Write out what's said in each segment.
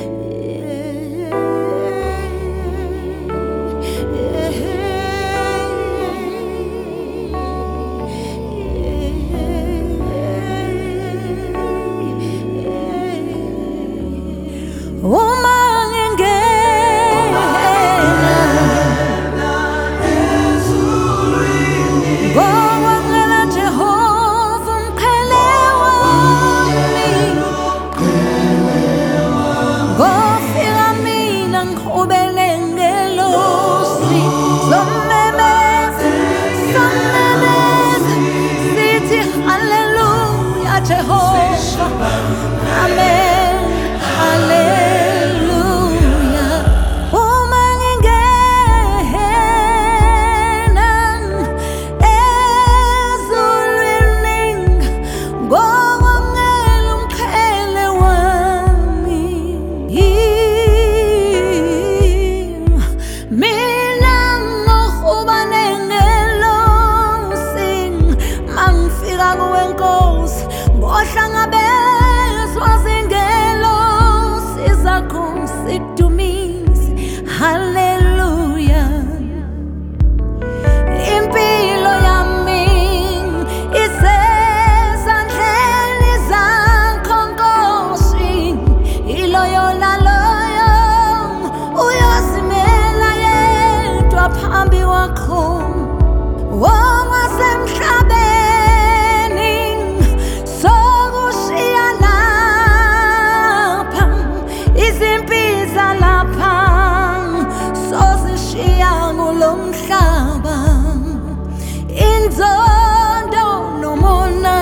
Hallelujah. Impilo yami isezandleni zakho Nkosi, iloyo naloyo uyosimela yedwa phambi kwakho. Wasemhlabeni sokushiya lapha, izimpiza lapha sozishiya kulo mhlaba. Inzondo nomona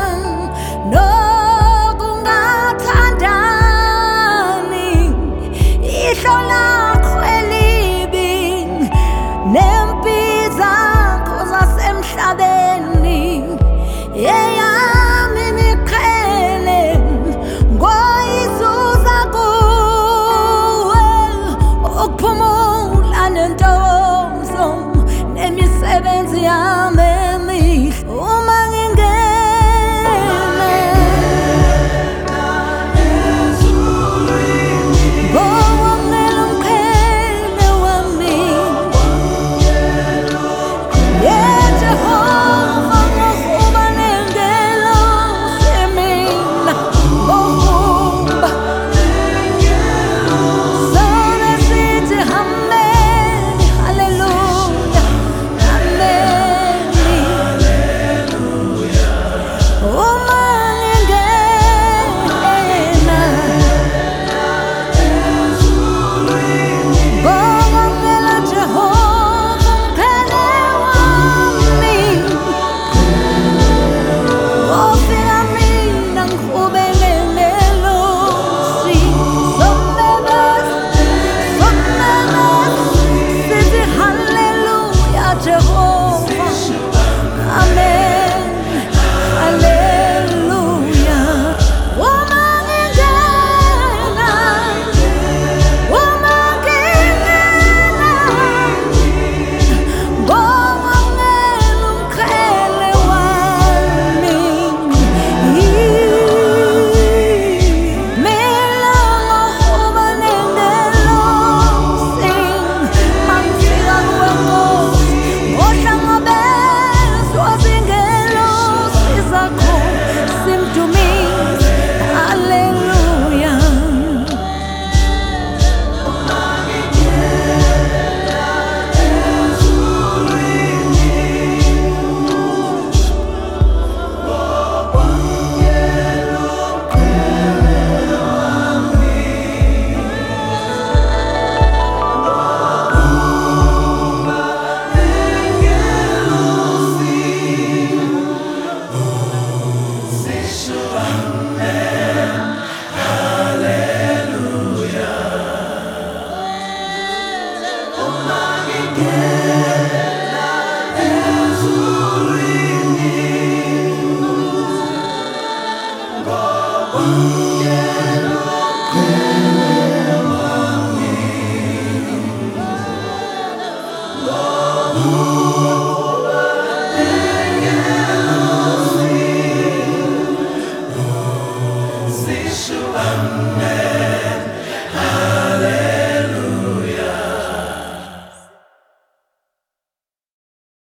nokungathandani, ihlo lakho elibi nempi zakho zasemhlabeni. Eyami imiqhele ngoyizuza kuwe, ukuphumula nentokozo nemisebenzi yami emihle. Uma ngingena ngowamela umqhele wami, Jehova ngokuba nengelosi mina, ngokuba sona sithi amen, hallelujah, amen. Uma ngingena ngowamela Jehova umqhele wami, ofika mina ngiqhubeke nelosi. Somemeza, sithi hallelujah Jehova, amen, hallelujah. Uma ngingena, uma ngingena ngowamela umqhele wami, mina ngokuba nengelosi. Mangifika kuwe Nkosi, ngohlangabezwa zingelosi zakho, simdumise, hallelujah. Oh